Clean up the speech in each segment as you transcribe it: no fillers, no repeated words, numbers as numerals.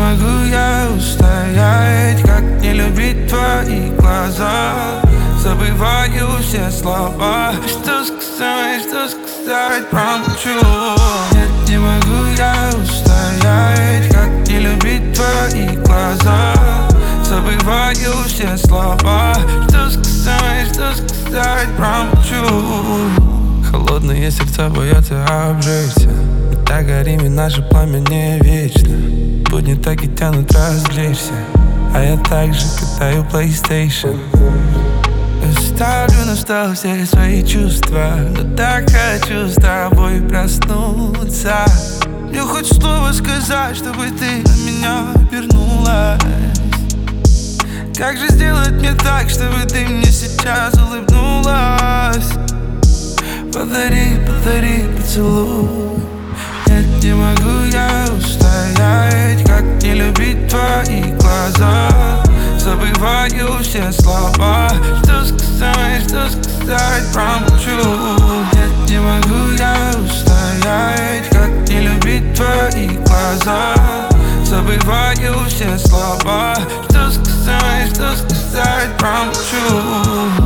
могу я устоять, как не любить твои глаза. Забываю все слова, что сказать, промолчу. Нет, не могу я устоять, как не любить твои глаза. Забываю все слова, что сказать, промолчу. Холодные сердца боятся обжечься. Мы так горим, и наше пламя не вечно. Будни так и тянут развлечься, а я также катаю PlayStation. Ставлю на стол все свои чувства, но так хочу с тобой проснуться. Мне хоть слово сказать, чтобы ты на меня вернулась. Как же сделать мне так, чтобы ты мне сейчас улыбнулась? Подари поцелуй. Нет, не могу я устоять, как не любить твои глаза. Забываю все слова, что сказать, промолчу. Нет, не могу я устоять, как не любить твои глаза. Забываю все слова, что сказать, промолчу.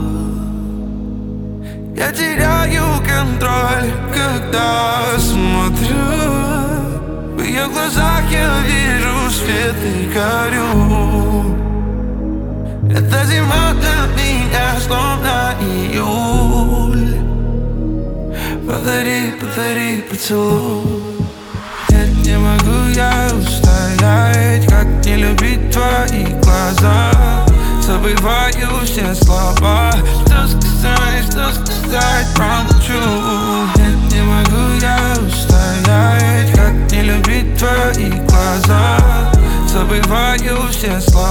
Я теряю контроль, когда смотрю. В ее глазах я вижу свет и горю. Эта зима для меня словно июль. Подари поцелуй. Нет, не могу я устоять, как не любить твои глаза. Забываю все слова, что сказать, промолчу. Нет, не могу я устоять, как не любить твои глаза. Забываю все слова.